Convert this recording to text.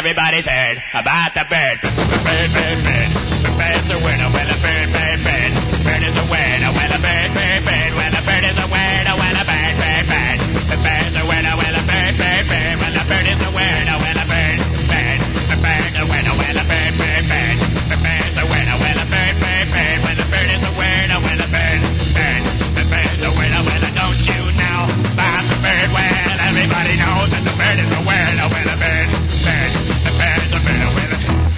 everybody's heard about the bird. Bird, bird, bird. The bird's a winner. Well, a bird, bird, bird. Bird is a winner. Well, a bird, bird,